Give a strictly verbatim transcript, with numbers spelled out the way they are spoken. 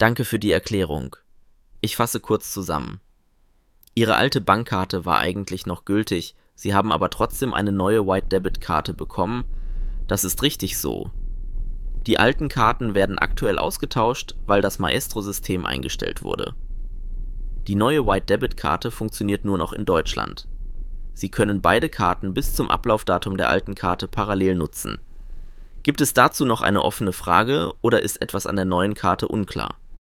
Danke für die Erklärung. Ich fasse kurz zusammen. Ihre alte Bankkarte war eigentlich noch gültig, Sie haben aber trotzdem eine neue White-Debit-Karte bekommen. Das ist richtig so. Die alten Karten werden aktuell ausgetauscht, weil das Maestro-System eingestellt wurde. Die neue White-Debit-Karte funktioniert nur noch in Deutschland. Sie können beide Karten bis zum Ablaufdatum der alten Karte parallel nutzen. Gibt es dazu noch eine offene Frage oder ist etwas an der neuen Karte unklar?